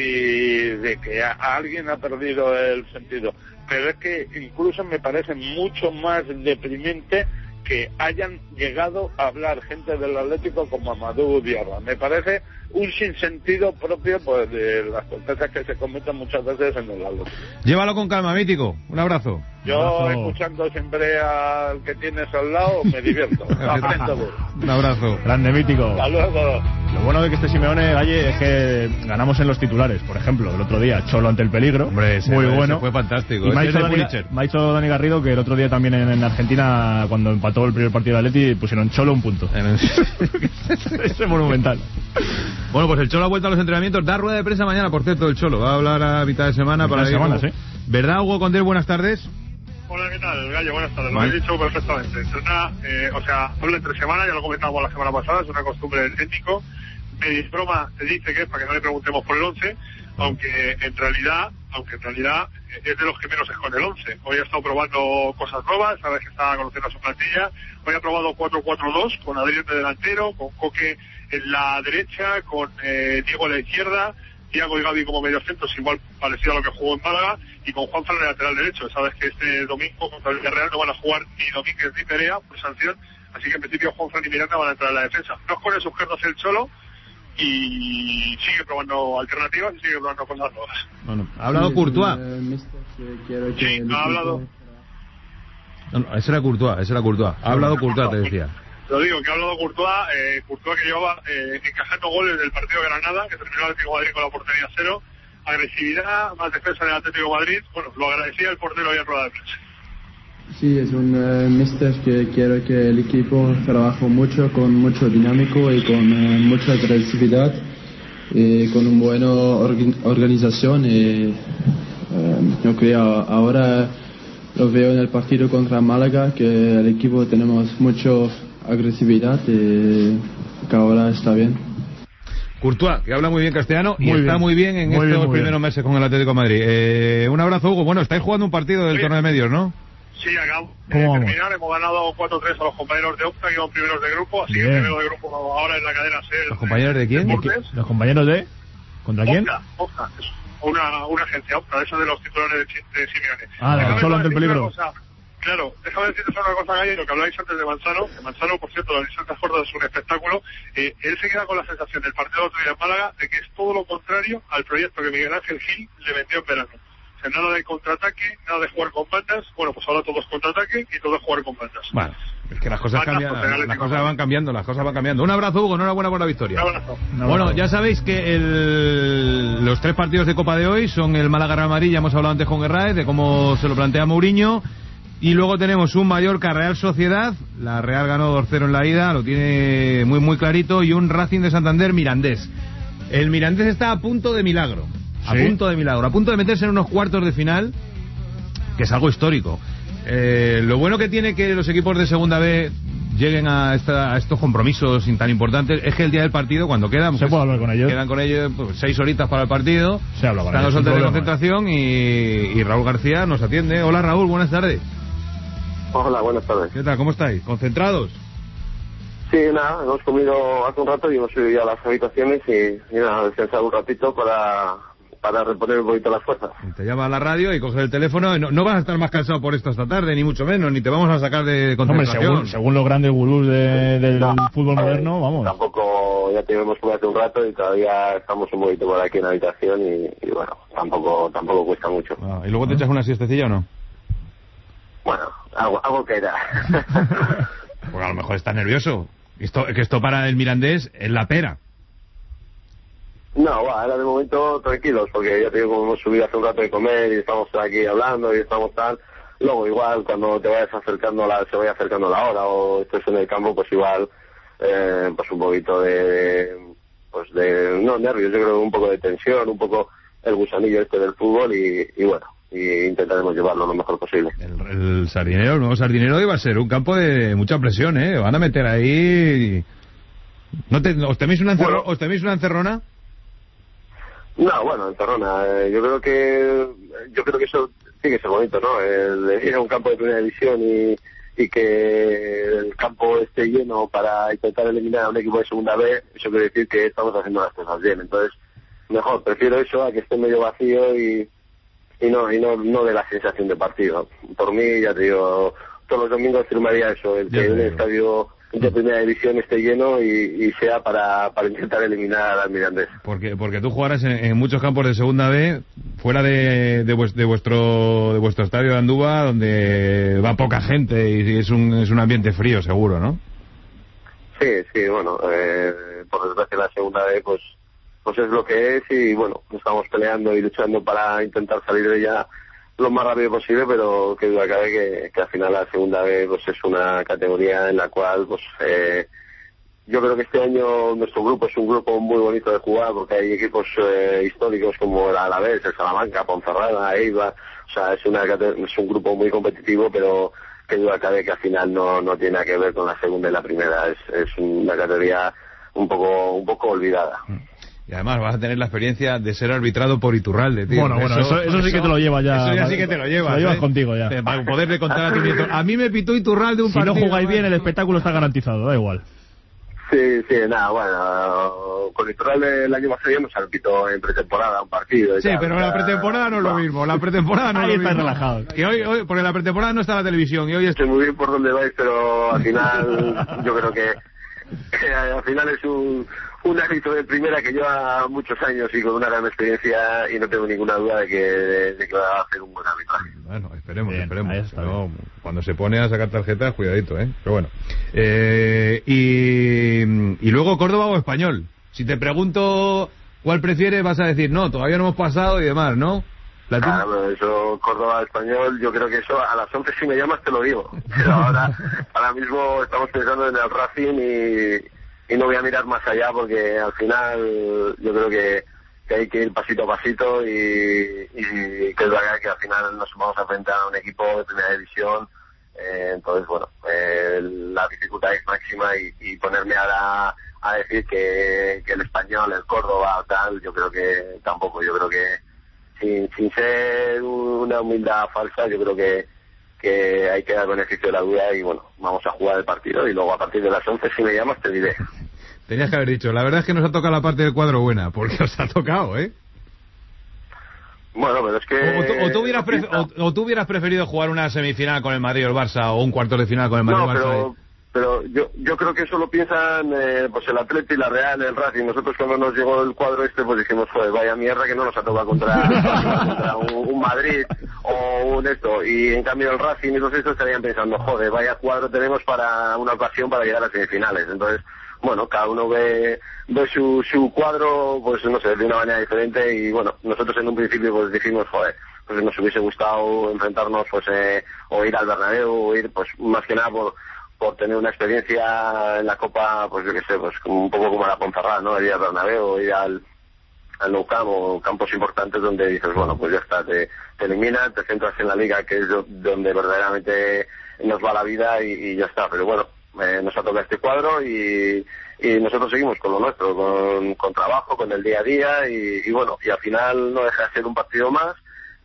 y de que a alguien ha perdido el sentido. Pero es que incluso me parece mucho más deprimente que hayan llegado a hablar gente del Atlético como Amadou Diarra. Me parece un sinsentido propio pues de las torpezas que se cometen muchas veces en el Atlético. Llévalo con calma, Mítico. Un abrazo. Yo, escuchando siempre al que tienes al lado, me divierto. Aprendo de él. Un abrazo. Grande, Mítico. Hasta luego. Lo bueno de que este Simeone, Galle, es que ganamos en los titulares. Por ejemplo, el otro día, Cholo ante el peligro. Hombre, muy bueno. Fue fantástico. Y me ha dicho Dani Garrido que el otro día también en Argentina, cuando empató el primer partido de Atleti, pusieron Cholo un punto. Ese monumental. Bueno, pues el Cholo ha vuelto a los entrenamientos. Da rueda de prensa mañana, por cierto, el Cholo. Va a hablar a mitad de semana. Sí. ¿Verdad, Hugo Condés? Buenas tardes. Hola, ¿qué tal, Gallo? Buenas tardes. Lo habéis dicho perfectamente. Es una, hablo entre semana, ya lo comentábamos la semana pasada, es una costumbre del técnico medio broma se dice que es para que no le preguntemos por el 11, aunque en realidad es de los que menos esconde el 11. Hoy ha estado probando cosas nuevas, sabes que está conociendo a su plantilla. Hoy ha probado 4-4-2 con Adrián de delantero, con Coque en la derecha, con Diego a la izquierda, Thiago y Gavi como mediocentros, igual parecido a lo que jugó en Málaga, y con Juanfran en el lateral derecho. Sabes que este domingo contra el Villarreal no van a jugar ni Domínguez ni Perea por sanción, así que en principio Juanfran y Miranda van a entrar en la defensa. No es con el sujeto hacer el Cholo, y sigue probando alternativas y sigue probando cosas nuevas. Bueno, ¿ha hablado Courtois? Sí, ha hablado. No, ese era Courtois. Ha hablado Courtois, te decía. Lo digo, que ha hablado Courtois que llevaba encajando goles del partido de Granada, que terminó el Atlético de Madrid con la portería 0. Agresividad, más defensa del Atlético de Madrid. Bueno, lo agradecía el portero ahí en rueda de prensa. Sí, es un mister que quiero que el equipo trabaje mucho, con mucho dinámico y con mucha agresividad, y con una buena organización. Y yo creo ahora lo veo en el partido contra Málaga, que el equipo tenemos mucha agresividad y que ahora está bien. Courtois, que habla muy bien castellano y está muy bien en estos primeros meses con el Atlético de Madrid. Un abrazo, Hugo. Bueno, estáis jugando un partido del torneo de medios, ¿no? Sí, acabamos de terminar, hemos ganado 4-3 a los compañeros de Opta, que iban primeros de grupo, así que primero de grupo ahora en la cadena SER. ¿Los compañeros de quién? ¿Los compañeros de? ¿Contra quién? Opta, es una agencia Opta, esa de los titulares de Simeone. De Cholo ante el peligro. Claro, déjame decirte una cosa, Gallo, lo que habláis antes de Manzano, que Manzano, por cierto, las distancias cortas es un espectáculo. Él se queda con la sensación del partido de otro día en Málaga de que es todo lo contrario al proyecto que Miguel Ángel Gil le vendió en verano. Nada de contraataque, nada de jugar con bandas. Bueno, pues ahora todo es contraataque y todo es jugar con bandas. Bueno, es que las cosas cambian, las cosas van cambiando. Un abrazo, Hugo, enhorabuena por la victoria. Un abrazo. Bueno, ya sabéis que los 3 partidos de Copa de hoy son el Málaga-Real Madrid, ya hemos hablado antes con Herráez de cómo se lo plantea Mourinho, y luego tenemos un Mallorca-Real Sociedad. La Real ganó 2-0 en la ida, lo tiene muy muy clarito, y un Racing de Santander-Mirandés. El Mirandés está a punto de milagro. A punto de meterse en unos cuartos de final, que es algo histórico. Lo bueno que tiene que los equipos de segunda B lleguen a estos compromisos tan importantes es que el día del partido, cuando quedan, se puede hablar con ellos. Quedan con ellos 6 horitas para el partido, se habla con están los hoteles de concentración y Raúl García nos atiende. Hola Raúl, buenas tardes. Hola, buenas tardes. ¿Qué tal? ¿Cómo estáis? ¿Concentrados? Sí, nada, hemos comido hace un rato y hemos ido ya a las habitaciones y nada, descansar un ratito para reponer un poquito las fuerzas. Te llama a la radio y coges el teléfono. No vas a estar más cansado por esto esta tarde, ni mucho menos, ni te vamos a sacar de concentración. Hombre, según los grandes gurús del fútbol moderno, vamos. Tampoco, ya tenemos que hace un rato y todavía estamos un poquito por aquí en la habitación y bueno, tampoco cuesta mucho. ¿Y luego te echas una siestecilla o no? Bueno, algo que era. Pues a lo mejor estás nervioso. Esto para el Mirandés es la pera. No, ahora de momento tranquilos, porque ya te digo, como hemos subido hace un rato de comer y estamos aquí hablando y estamos tal. Luego igual cuando te vayas acercando se vaya acercando la hora o estés en el campo, pues igual pues un poquito de no nervios, yo creo un poco de tensión, un poco el gusanillo del fútbol y bueno, y intentaremos llevarlo lo mejor posible. El Sardinero, el nuevo Sardinero iba a ser un campo de mucha presión, van a meter ahí. ¿Os teméis una encerrona? No, bueno, encerrona. Yo creo que eso sí que es bonito, ¿no? El ir a un campo de primera división y que el campo esté lleno para intentar eliminar a un equipo de segunda B, eso quiere decir que estamos haciendo las cosas bien. Entonces, mejor, prefiero eso a que esté medio vacío y no de la sensación de partido. Por mí, ya te digo, todos los domingos firmaría eso, el que un estadio de primera división esté lleno y sea para intentar eliminar al Mirandés. Porque tú jugarás en muchos campos de segunda B, fuera de vuestro estadio de Andúba, donde va poca gente y es un ambiente frío, seguro, ¿no? Sí, bueno, por desgracia la segunda B pues es lo que es y bueno, estamos peleando y luchando para intentar salir de ella lo más rápido posible, pero que duda cabe que al final la segunda B pues es una categoría en la cual pues yo creo que este año nuestro grupo es un grupo muy bonito de jugar porque hay equipos históricos como el Alavés, el Salamanca, Ponferrada, Eibar, o sea es un grupo muy competitivo, pero que duda cabe que al final no tiene nada que ver con la segunda y la primera, es una categoría un poco olvidada. Y además vas a tener la experiencia de ser arbitrado por Iturralde, tío. Bueno, eso sí que te lo llevas ya. Eso ya sí que te lo llevas. Lo llevas contigo ya. Para poderle contar a tu nieto. A mí me pitó Iturralde un partido. Si no jugáis bien, el espectáculo está garantizado, da igual. Sí, nada, bueno, con Iturralde el año pasado nos arbitó en pretemporada un partido. Sí, pero la pretemporada no es lo mismo. La pretemporada no es lo mismo. Ahí está relajado. Que hoy, porque la pretemporada no está la televisión y hoy Sé muy bien por dónde vais, pero al final yo creo que al final es un árbitro de primera que lleva muchos años y con una gran experiencia, y no tengo ninguna duda de que va a hacer un buen arbitraje. Bueno, esperemos. Pero cuando se pone a sacar tarjetas, cuidadito, Pero bueno. Y luego Córdoba o Español. Si te pregunto cuál prefieres, vas a decir, no, todavía no hemos pasado y demás, ¿no? Bueno, eso, Córdoba Español, yo creo que eso a las 11 si me llamas te lo digo. Pero ahora mismo estamos pensando en el Racing y no voy a mirar más allá, porque al final yo creo que hay que ir pasito a pasito y que es verdad que al final nos vamos a enfrentar a un equipo de primera división. Entonces, bueno, la dificultad es máxima y ponerme ahora a decir que el Español, el Córdoba, tal, yo creo que tampoco. Yo creo que sin ser una humildad falsa, yo creo que hay que dar beneficio de la duda y bueno, vamos a jugar el partido y luego a partir de las 11 si me llamas te diré. Tenías que haber dicho, la verdad es que nos ha tocado la parte del cuadro buena, porque os ha tocado, Bueno, pero es que... O tú hubieras preferido jugar una semifinal con el Madrid o el Barça, o un cuarto de final con el Madrid o el Barça. Pero yo creo que eso lo piensan pues el Atleti, la Real, el Racing. Nosotros cuando nos llegó el cuadro pues dijimos, joder, vaya mierda que no nos ha tocado contra un Madrid o un esto. Y en cambio el Racing y los estos estarían pensando, joder, vaya cuadro tenemos para una ocasión para llegar a semifinales. Entonces, bueno, cada uno ve su cuadro, pues no sé, de una manera diferente. Y bueno, nosotros en un principio pues dijimos, joder, pues nos hubiese gustado enfrentarnos pues o ir al Bernabéu o ir pues más que nada por tener una experiencia en la Copa, pues yo qué sé, pues como un poco como la Ponferrada, ¿no? Ir al Bernabéu, ir al Nou Camp, o campos importantes donde dices, bueno, pues ya está, te eliminan, te centras en la Liga, que es donde verdaderamente nos va la vida y ya está. Pero bueno, nos ha tocado este cuadro y nosotros seguimos con lo nuestro, con trabajo, con el día a día y bueno, y al final no deja de ser un partido más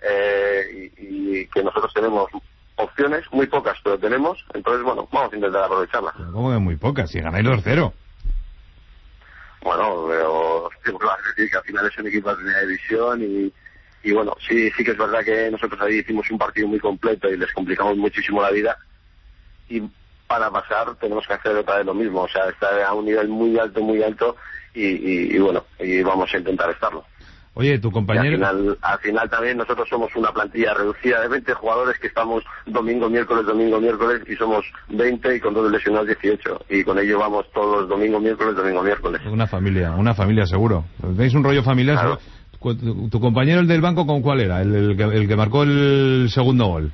y que nosotros tenemos opciones, muy pocas, pero tenemos, entonces bueno, vamos a intentar aprovecharlas. ¿Cómo que muy pocas? Si ganáis 2-0. Bueno, pero vas a decir que al final es un equipo de primera división y bueno, sí que es verdad que nosotros ahí hicimos un partido muy completo y les complicamos muchísimo la vida y para pasar tenemos que hacer otra vez lo mismo, o sea, estar a un nivel muy alto y bueno, y vamos a intentar estarlo. Oye, tu compañero... Al final también nosotros somos una plantilla reducida de 20 jugadores que estamos domingo, miércoles y somos 20 y con 2 lesionados 18 y con ello vamos todos domingo, miércoles. Una familia seguro. ¿Veis un rollo familiar? Claro. ¿Tu compañero, el del banco, con cuál era? El que marcó el segundo gol.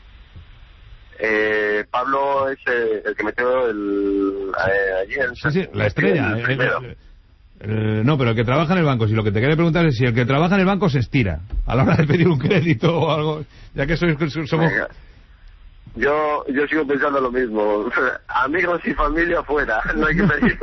Pablo es el que metió ayer. Sí, la estrella. No, pero el que trabaja en el banco, si lo que te quería preguntar es si el que trabaja en el banco se estira a la hora de pedir un crédito o algo, ya que somos... Venga. Yo sigo pensando lo mismo, amigos y familia fuera, no hay que pedir.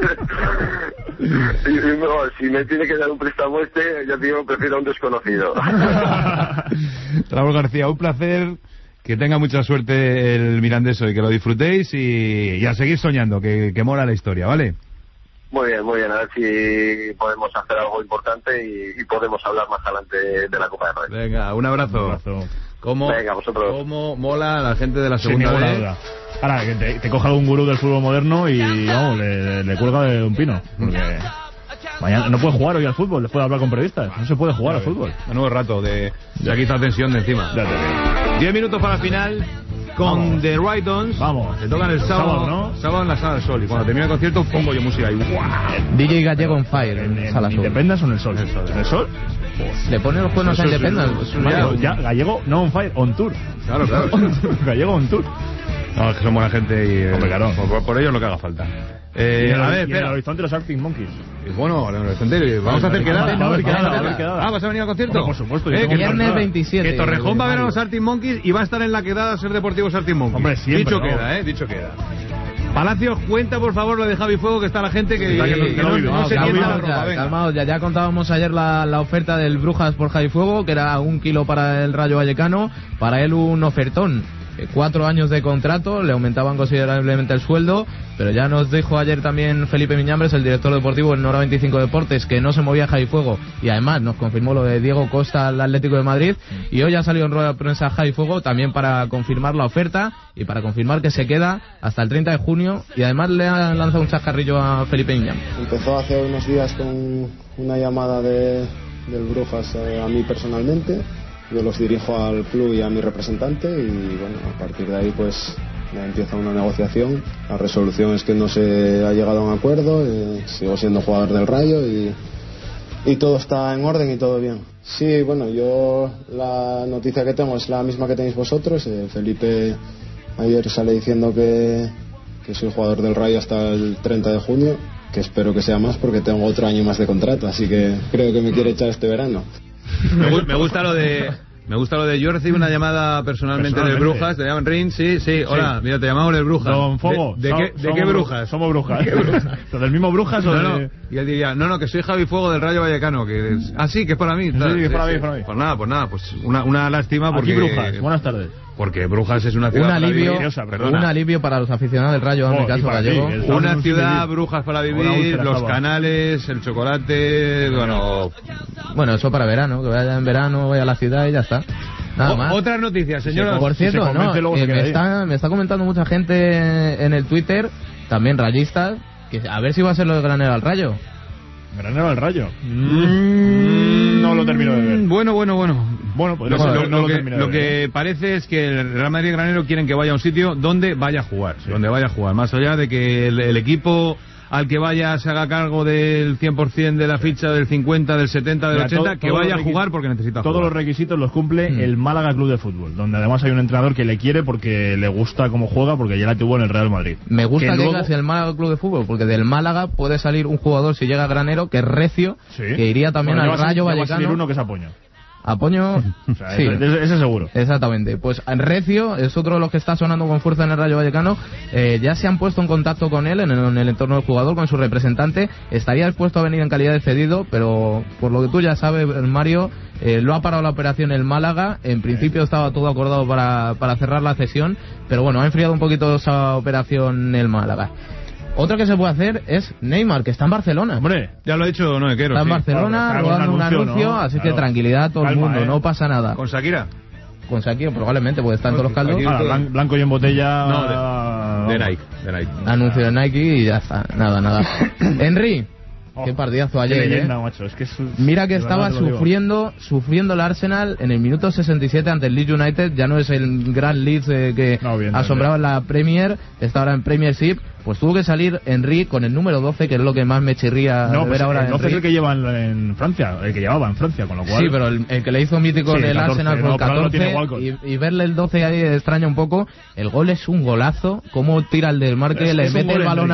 Si me tiene que dar un préstamo ya te digo, prefiero a un desconocido. Raúl García, un placer, que tenga mucha suerte el Mirandeso y que lo disfrutéis y a seguir soñando, que mola la historia, ¿vale? Muy bien, a ver si podemos hacer algo importante y podemos hablar más adelante de la Copa de Rey. Venga, un abrazo. Venga, vosotros. ¿Cómo mola la gente de la segunda vez? Ahora, que te coja un gurú del fútbol moderno y vamos, le cuelga de un pino. Porque mañana no puede jugar hoy al fútbol, después de hablar con periodistas. No se puede jugar al fútbol. Menudo rato de quitar tensión de encima. 10 minutos para la final. Con The Right Ons. Vamos. Se tocan el sábado, ¿no? Sábado en la Sala del Sol. Y cuando termine el concierto pongo yo música ahí. DJ Gallego on Fire en Sala Sol. ¿Independence o en el Sol? ¿En el Sol? Le pone los cuernos a Independence. Ya, Gallego no on Fire, on tour. Claro. Gallego on tour. No, es que son buena gente y... Hombre, claro. Por ello lo que haga falta. A ver, espera. El horizonte de los Arctic Monkeys. Bueno, el horizonte, vamos a hacer quedada. ¿Vas a venir al concierto? Por supuesto. Viernes 27. Que Torrejón va a ver a los Arctic Monkeys y va a estar en la quedada Ser Deportivos Arctic Monkeys. Hombre, siempre. Dicho queda. Palacios, cuenta por favor lo de Javi Fuego, que está la gente que no se entiende la ropa. Calmaos, ya contábamos ayer la oferta del Brujas por Javi Fuego, que era 1 kilo para el Rayo Vallecano, para él un ofertón. 4 años de contrato, le aumentaban considerablemente el sueldo, pero ya nos dijo ayer también Felipe Miñambres, el director deportivo en Hora 25 Deportes, que no se movía Javi Fuego, y además nos confirmó lo de Diego Costa al Atlético de Madrid, y hoy ha salido en rueda de prensa Javi Fuego también para confirmar la oferta y para confirmar que se queda hasta el 30 de junio, y además le ha lanzado un chascarrillo a Felipe Miñambres. Empezó hace unos días con una llamada del Brujas a mí personalmente. Yo los dirijo al club y a mi representante, y bueno, a partir de ahí pues empieza una negociación. La resolución es que no se ha llegado a un acuerdo, sigo siendo jugador del Rayo y todo está en orden y todo bien. Sí, bueno, yo la noticia que tengo es la misma que tenéis vosotros. Felipe ayer sale diciendo que soy jugador del Rayo hasta el 30 de junio, que espero que sea más porque tengo otro año más de contrato, así que creo que me quiere echar este verano. Me gusta lo de yo recibí una llamada personalmente del Brujas, te llaman Rin, sí, hola, mira, te llamamos del Brujas. Don Fogo, ¿De qué Brujas? Somos Brujas. ¿Del mismo Brujas o no? Y él diría, no, que soy Javi Fuego del Rayo Vallecano, que es... sí, que es para mí. Sí, que es para mí. Pues nada, pues una lástima porque... Aquí Brujas, buenas tardes. Porque Brujas es una ciudad un alivio para los aficionados del Rayo, en mi caso gallego. Una ciudad, Brujas para vivir, los canales, el chocolate, bueno, eso para verano, que vaya en verano, vaya a la ciudad y ya está. Nada más. Otras noticias, señor. Por cierto, me está comentando mucha gente en el Twitter, también rayistas, que a ver si va a ser lo de Granero al Rayo. ¿Granero al Rayo? No lo termino de ver. Bueno. Bueno, pues lo que parece es que el Real Madrid y Granero quieren que vaya a un sitio donde vaya a jugar. Sí. Donde vaya a jugar. Más allá de que el equipo al que vaya se haga cargo del 100% de la ficha, del 50, del 70, del 80, que vaya a jugar porque necesita jugar. Todos los requisitos los cumple el Málaga Club de Fútbol, donde además hay un entrenador que le quiere porque le gusta cómo juega, porque ya la tuvo en el Real Madrid. Me gusta que digas el Málaga Club de Fútbol, porque del Málaga puede salir un jugador, si llega a Granero, que es recio, que iría también al Rayo Vallecano. Va a salir uno que es Apoño. Apoño, o sea, sí, ese seguro. Exactamente. Pues Recio es otro de los que está sonando con fuerza en el Rayo Vallecano. Ya se han puesto en contacto con él en el entorno del jugador, con su representante. Estaría dispuesto a venir en calidad de cedido, pero por lo que tú ya sabes, Mario, lo ha parado la operación el Málaga. En principio estaba todo acordado para cerrar la cesión, pero bueno, ha enfriado un poquito esa operación el Málaga. Otra que se puede hacer es Neymar, que está en Barcelona. Hombre, ya lo he dicho, no me quiero. Está en Barcelona, rodando un anuncio, ¿no? Así que tranquilidad a todo el mundo, no pasa nada. ¿Con Shakira? Con Shakira probablemente, porque está en todos los caldos. Blanco y en botella. No, de Nike. Anuncio de Nike y ya está, nada. Henry. Qué partidazo ayer, leyenda, macho. Es que mira que estaba sufriendo el Arsenal en el minuto 67 ante el Leeds United. Ya no es el gran Leeds que asombraba en la Premier, está ahora en Premiership. Pues tuvo que salir Henry con el número 12, que es lo que más me chirría ver ahora. El 12 es el que lleva en Francia, el que llevaba en Francia, con lo cual... Sí, pero el que le hizo mítico en el 14, Arsenal fue el 14, y verle el 12 ahí extraña un poco. El gol es un golazo, cómo tira el desmarque, le mete el balón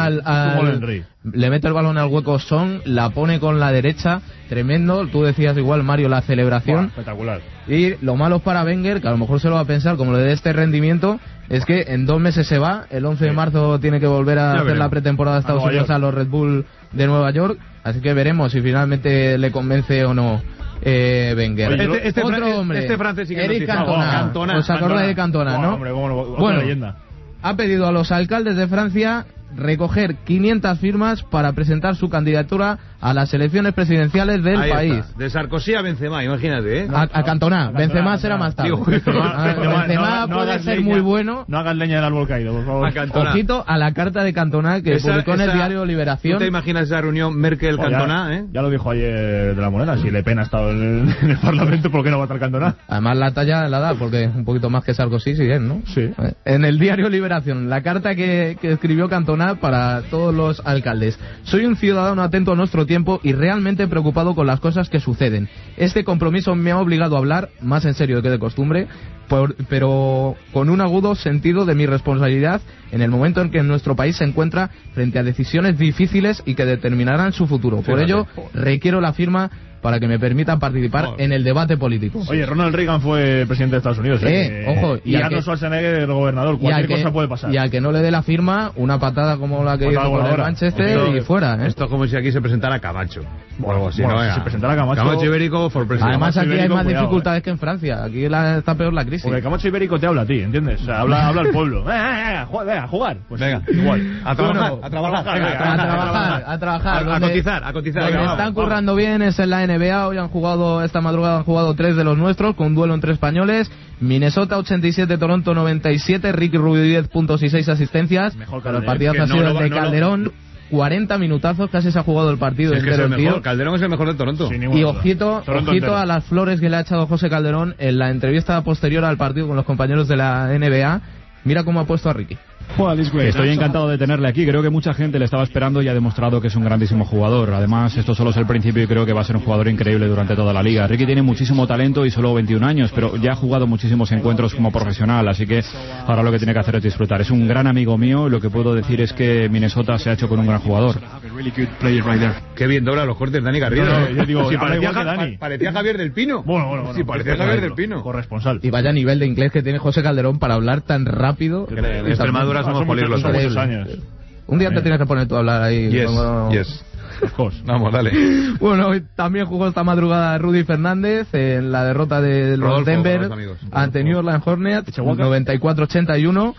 le mete el balón al hueco Son, la pone con la derecha, tremendo. Tú decías igual, Mario, la celebración. Espectacular. Y lo malo para Wenger, que a lo mejor se lo va a pensar como le dé este rendimiento, es que en 2 meses se va. El 11 de marzo tiene que volver a hacer la pretemporada de Estados Unidos a los Red Bull de Nueva York. Así que veremos si finalmente le convence o no Wenger. Otro hombre, este francés sí que Eric Cantona. ¿Os acordáis de Cantona, no? Hombre, bueno, leyenda. Ha pedido a los alcaldes de Francia recoger 500 firmas para presentar su candidatura a las elecciones presidenciales del país. Está. De Sarkozy a Benzema, imagínate, ¿eh? A Cantona. Benzema será más tarde. Benzema puede ser muy bueno. No hagas leña del árbol caído, por favor. Ojito a la carta de Cantona que publicó en el diario Liberación. ¿Tú te imaginas esa reunión Merkel-Cantona? Ya lo dijo ayer de la Morena. Si Le Pen ha estado en el Parlamento, ¿por qué no va a estar Cantona? Además la talla la da, porque un poquito más que Sarkozy, sí es, ¿no? Sí. En el diario Liberación, la carta que escribió Cantona para todos los alcaldes. Soy un ciudadano atento a nuestro tiempo y realmente preocupado con las cosas que suceden. Este compromiso me ha obligado a hablar, más en serio que de costumbre, pero con un agudo sentido de mi responsabilidad en el momento en que nuestro país se encuentra frente a decisiones difíciles y que determinarán su futuro. Por ello, requiero la firma para que me permitan participar en el debate político. Oye, Ronald Reagan fue presidente de Estados Unidos. Ojo, y Arnold Schwarzenegger el gobernador. Cualquier cosa puede pasar. Y al que no le dé la firma, una patada como la que hizo con el Manchester y fuera. Esto es como si aquí se presentara Camacho. O algo así, bueno, ¿no? si se presentara Camacho Ibérico for presidente. Además aquí hay más dificultades ¿eh? que en Francia. Aquí está peor la crisis. Porque Camacho Ibérico te habla a ti, ¿entiendes? O sea, habla al pueblo. Venga, a jugar. Pues venga, igual. A trabajar. A cotizar. Donde están currando bien es en la NBA. Hoy esta madrugada han jugado 3 de los nuestros, con un duelo entre españoles. Minnesota 87, Toronto 97, Ricky Rubio 10 puntos y 6 asistencias. Pero el partidazo ha sido el de Calderón. 40 minutazos, casi se ha jugado el partido entero, es el mejor. Calderón es el mejor de Toronto. Y ojito a las flores que le ha echado José Calderón en la entrevista posterior al partido con los compañeros de la NBA. Mira cómo ha puesto a Ricky. Estoy encantado de tenerle aquí. Creo que mucha gente le estaba esperando y ha demostrado que es un grandísimo jugador. Además, esto solo es el principio y creo que va a ser un jugador increíble durante toda la liga. Ricky tiene muchísimo talento y solo 21 años, pero ya ha jugado muchísimos encuentros como profesional, así que ahora lo que tiene que hacer es disfrutar. Es un gran amigo mío y lo que puedo decir es que Minnesota se ha hecho con un gran jugador. Qué bien dobla los cortes Dani Garrido. Yo digo, sí, parecía Javier del Pino. Bueno. Sí, parecía Javier del Pino. Corresponsal. Y vaya nivel de inglés que tiene José Calderón para hablar tan rápido. En Extremadura somos políglotas. Años. Un día te tienes que poner tú a hablar ahí. Yes. Vamos, dale. Bueno, hoy también jugó esta madrugada Rudy Fernández en la derrota de los Denver ante New Orleans Hornets, 94-81.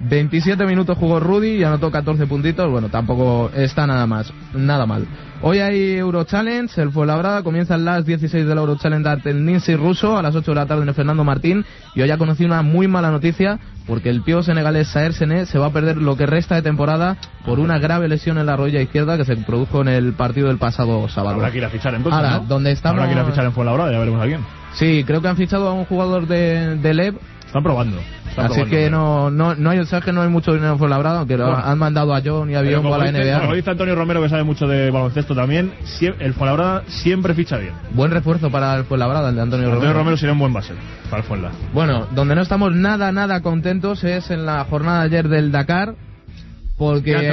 27 minutos jugó Rudy y anotó 14 puntitos. Bueno, tampoco está nada mal. Hoy hay Eurochallenge, el Fuenlabrada comienza en las 16 del Eurochallenge ante el Ninsi ruso, a las 8 de la tarde en el Fernando Martín. Y hoy ha conocido una muy mala noticia, porque el pío senegalés Saer Sené se va a perder lo que resta de temporada por una grave lesión en la rodilla izquierda que se produjo en el partido del pasado sábado. Habrá que ir a fichar entonces, ahora, ¿no? donde estamos... Habrá que ir a fichar en Fuenlabrada, ya veremos a quién. Sí, creo que han fichado a un jugador de LEV. Están probando. Así que no hay, sabes que no hay mucho dinero en Fuenlabrada, aunque han mandado a John y a Bion a la NBA. Como dice Antonio Romero, que sabe mucho de baloncesto también, el Fuenlabrada siempre ficha bien. Buen refuerzo para el Fuenlabrada, el de Antonio Romero. Antonio Romero sería un buen base para el Fuenlabrada. Bueno, donde no estamos nada contentos es en la jornada de ayer del Dakar, porque ¿Qué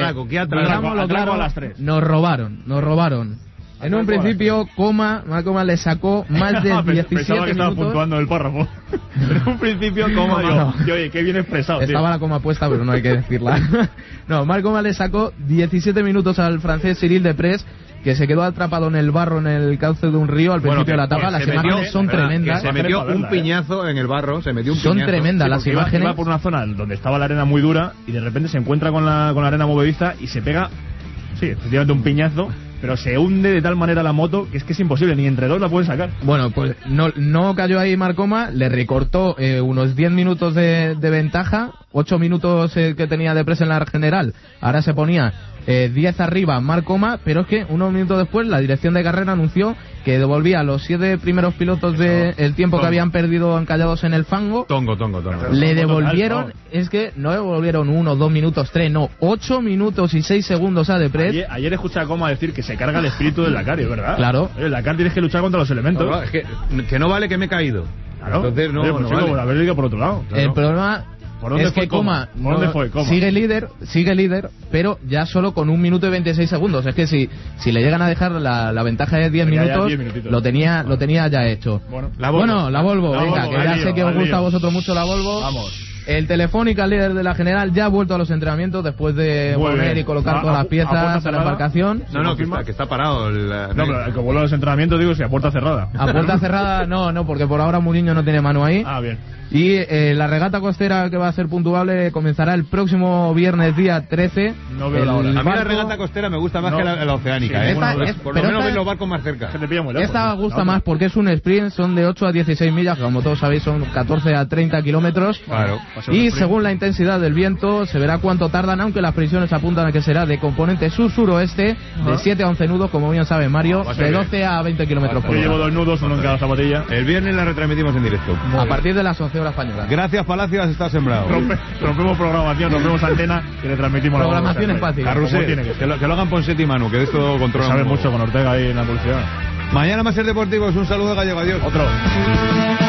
atraco a las 3. Nos robaron. En un principio, Malcoma le sacó más de 17 Pensaba que estaba minutos. puntuando el párrafo. En un principio, oye, qué bien expresado. Estaba la coma puesta, pero no hay que decirla. Malcoma le sacó 17 minutos al francés Cyril Desprez, que se quedó atrapado en el barro en el cauce de un río al principio de la etapa. Las imágenes son tremendas. Se metió un piñazo en el barro, Son tremendas las imágenes. Iba por una zona donde estaba la arena muy dura y de repente se encuentra con la arena movediza y se pega, sí, efectivamente un piñazo. Pero se hunde de tal manera la moto que es imposible, ni entre dos la pueden sacar. Bueno, pues no cayó ahí Malcoma, le recortó unos 10 minutos de ventaja, 8 minutos que tenía de presa en la general, ahora se ponía 10 arriba Malcoma, pero es que unos minutos después la dirección de carrera anunció que devolvía a los 7 primeros pilotos del tiempo que habían perdido encallados en el fango. Tongo. Le devolvieron, es que no devolvieron 1, 2 minutos, 3, no, 8 minutos y 6 segundos a Desprez. Ayer escuché a Coma decir que se carga el espíritu del Dakar, ¿verdad? Claro. El Dakar tienes que luchar contra los elementos. No, es que no vale que me he caído. Claro. Entonces no vale. Haber ido por otro lado. El problema es que Coma sigue líder, pero ya solo con 1 minuto y 26 segundos. Es que si le llegan a dejar la ventaja de 10 minutos, lo tenía ya hecho. La Volvo, venga, que ya sé que os gusta a vosotros mucho la Volvo. Vamos. El Telefónica, líder de la general, ya ha vuelto a los entrenamientos después de poner y colocar todas las piezas en la embarcación. Que está parado. Pero el que vuelve a los entrenamientos, digo, si a puerta cerrada. A puerta cerrada no, porque por ahora Mourinho no tiene mano ahí. Ah, bien. Y la regata costera, que va a ser puntuable, comenzará el próximo viernes día 13. No veo la hora. A mí la regata costera me gusta más que la oceánica. Por lo menos ven los barcos más cerca. Esta gusta más porque es un sprint, son de 8 a 16 millas, que como todos sabéis son 14 a 30 kilómetros. Claro. Y según la intensidad del viento se verá cuánto tardan, aunque las previsiones apuntan a que será de componente sur-suroeste, de 7 a 11 nudos, como bien sabe Mario, de 12 a 20 kilómetros por hora. Yo llevo 2 nudos, uno en cada zapatilla. El viernes la retransmitimos en directo. A partir de las 11 horas españolas. Gracias, Palacio, has estado sembrado. Rompemos programación, rompemos antena y le transmitimos la programación es fácil. Que lo hagan Ponset y Manu, que de esto controlan. Sabe mucho con Ortega ahí en la publicidad. Mañana más ser deportivos. Un saludo gallego. Adiós. Otro.